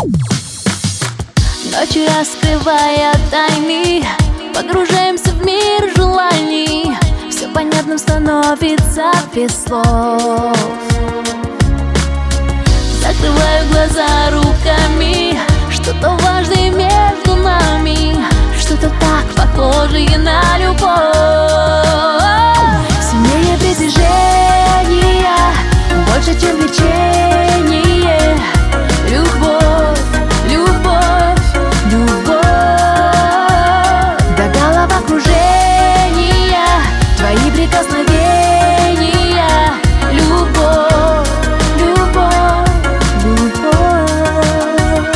Ночью раскрывая тайны, погружаемся в мир желаний. Все понятным становится без слов. Закрываю глаза руками, что-то важное между нами, что-то так похожее на любовь. Сильнее притяжения, больше, чем влечение. Любовь, любовь, любовь. До головокружения, твои прикосновения. Любовь, любовь, любовь.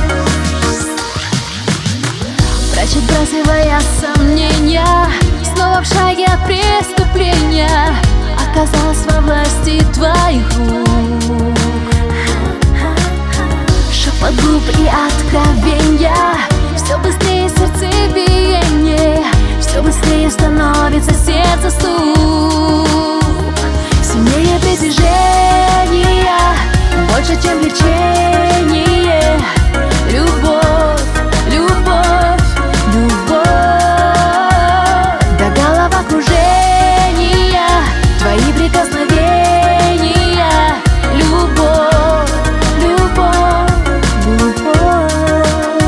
Прячь, отбрасывая сомнения, снова в шаге от преступления. Оказалась во власти твоих рук. Шепот губ и откровенья, все быстрее сердцебиение, все быстрее становится сердце стук. Сильнее притяжения, больше, чем влечение. Любовь, любовь, любовь. До головокружения, твои прикосновения. Любовь, любовь, любовь.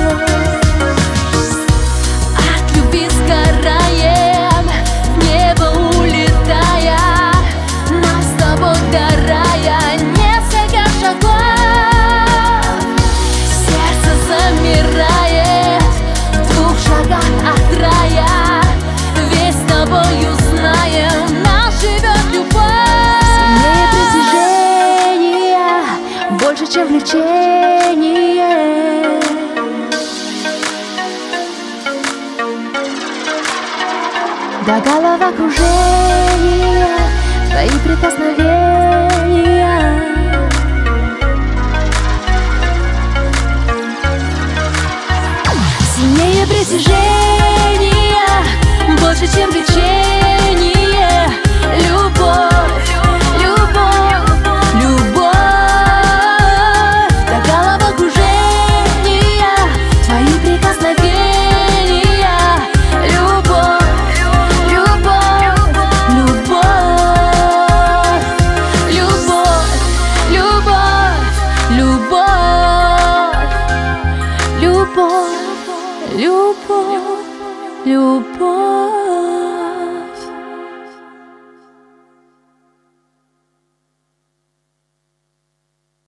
От любви сгораем, в небо улетая, нас с тобой дорая несколько шагов. Сердце замирает в 2 шагах от рая. Весь с тобою знаем, нас живет любовь. Сильнее притяжения, больше, чем влечение. До головокружения, твои прикосновения. Сильнее притяжения, больше, чем влечение. Любовь, любовь, любовь. До головокружения, твои прикосновения. Любовь, любовь, любовь. Любовь, любовь, любовь. Любовь, любовь, любовь.